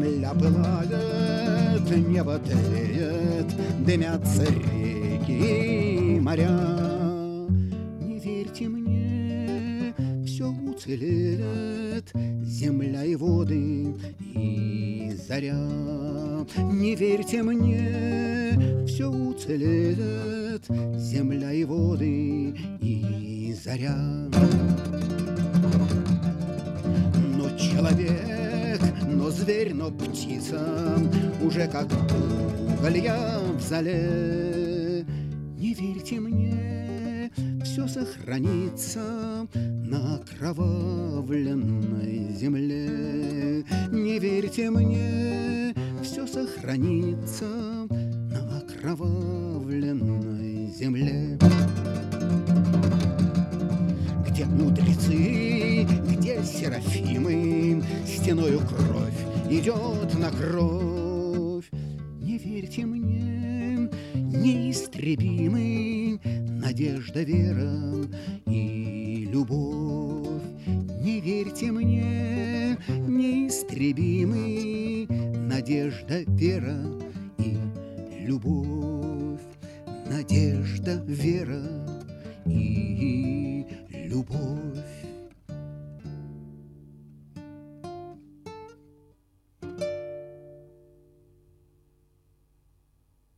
Земля пылает, небо тлеет, дымятся реки и моря. Не верьте мне, все уцелеет, земля и воды и заря. Не верьте мне, все уцелеет, земля и воды и заря. Но человек, но зверь, но птица уже как уголья в золе. Не верьте мне, все сохранится на окровавленной земле. Не верьте мне, все сохранится на окровавленной земле. Где мудрецы, где серафимы, стеною кровь идет на кровь. Не верьте мне, неистребимы надежда, вера и любовь. Не верьте мне, неистребимы надежда, вера и любовь. Надежда, вера